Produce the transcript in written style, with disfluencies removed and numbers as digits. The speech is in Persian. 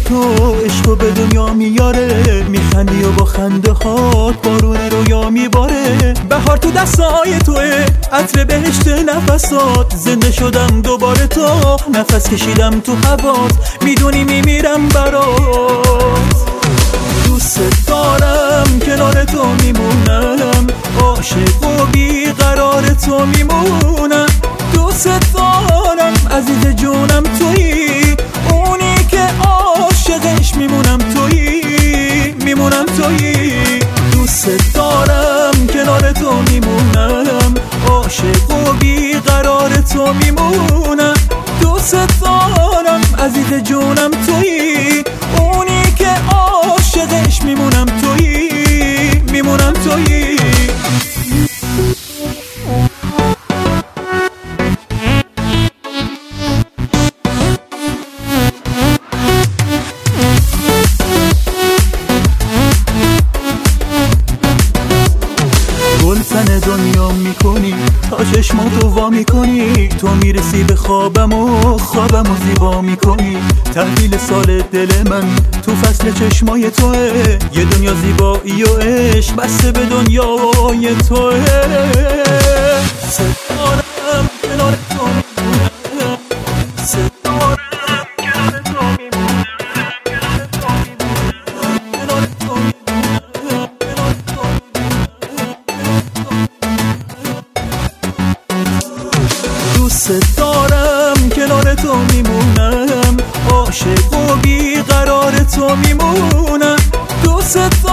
تو عشقو به دنیا میاره، میخندی و با خنده هات بارون رویا میباره. بهار تو دستای توه، عطر بهشت نفسات، زنده شدم دوباره تا نفس کشیدم تو هوات، میدونی میمیرم برات. دوست دارم کنار تو میمونم، عاشق و بیقرار تو میمونم. دوست دارم عزیز جونم تویی، اونی که عاشقش میمونم تویی، میمونم تویی. دوست دارم کنار تو میمونم، عاشق و بیقرار تو میمونم. دوست دارم عزیز جونم تویی، اونی که عاشقش میمونم تویی، میمونم تویی. گلتن دنیا میکنی، تا چشماتو وا میکنی، تو میرسی به خوابم و خوابمو زیبا میکنی. تحویل سال دل من تو فصل چشمای توه، یه دنیا زیبایی و عشق بسته به دنیای توه. ستارم کنار تو میمونم، ستارم کنار تو میمونم، کنار تو میمونم، کنار تو دوست دارم کنار تو میمونم، عاشق و بیقرار تو میمونم. دوست